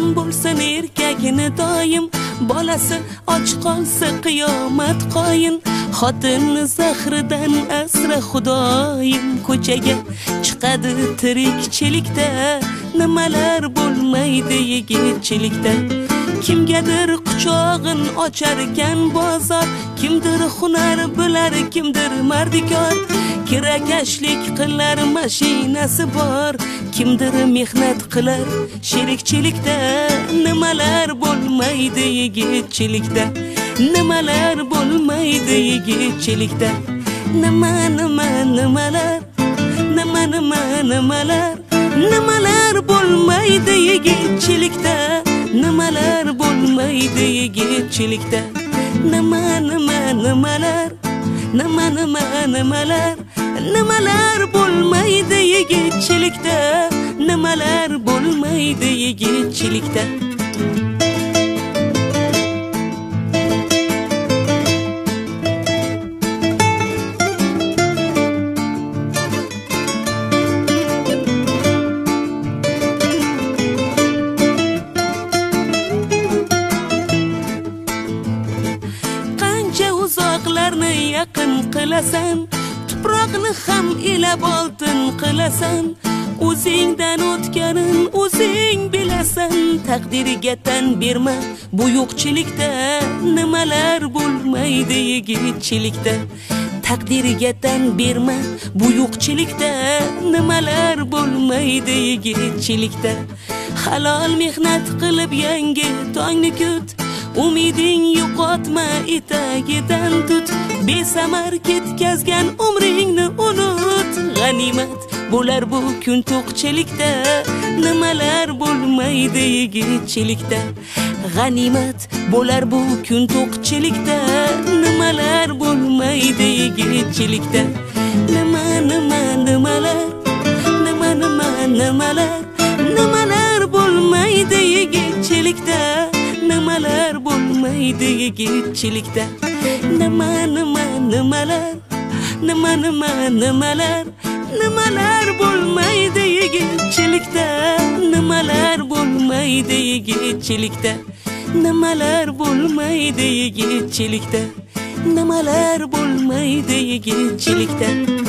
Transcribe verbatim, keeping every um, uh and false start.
bo'lsin erkagini doim, bolasi och qolsa qiyomat qoyin. Xotinni zahridan asra xudoyim, ko'chaga chiqadi tirikchilikda, nimalar bo'lmaydi yigitchilikda. Kimgadir quchog'in ocharkan bozor, kimdir hunar bilar, kimdir mardikor. Kirakashlik qilar, mashinasi bor, kimdir mehnat qilar sherikchilikda. Nimalar bo'lmaydi yigitchilikda, nimalar bo'lmaydi yigitchilikda. Nima nima nimalar, nima nima nimalar, nimalar bo'lmaydi yigitchilikda, nimalar bo'lmaydi yigitchilikda. Nima nima nimalar, nima nima nimalar, nimalar bo'lmaydi yigitchilikda, nimalar bo'lmaydi yigitchilikda. Uzoqlarni yaqin qilasan, tuproqni ham ilab oltin qilasan. O'zingdan o'tganin o'zing bilasan, taqdiriga tan berma bu yo'qchilikda. Nimalar bo'lmaydi yigitchilikda, taqdiriga tan berma bu yo'qchilikda. Nimalar bo'lmaydi yigitchilikda. Halol mehnat qilib yangi tongni kut, umiding yo'qotma etagidan tut. Besamar ketkazgan umringni unut, g'animat bo'lar bu kun to'qchilikda. Nimalar bo'lmaydi yigitchilikda, g'animat bo'lar bu kun to'qchilikda. Nimalar bo'lmaydi yigitchilikda. Nima nima nimalar, nima nima nimalar, nimalar bo'lmaydi yigitchilikda, nimalar bo'lmaydi yigitchilikda. Nima nima nimalar, nima nima nimalar, nimalar bo'lmaydi yigitchilikda, nimalar bo'lmaydi yigitchilikda. Nimalar bo'lmaydi yigitchilikda, nimalar bo'lmaydi yigitchilikda.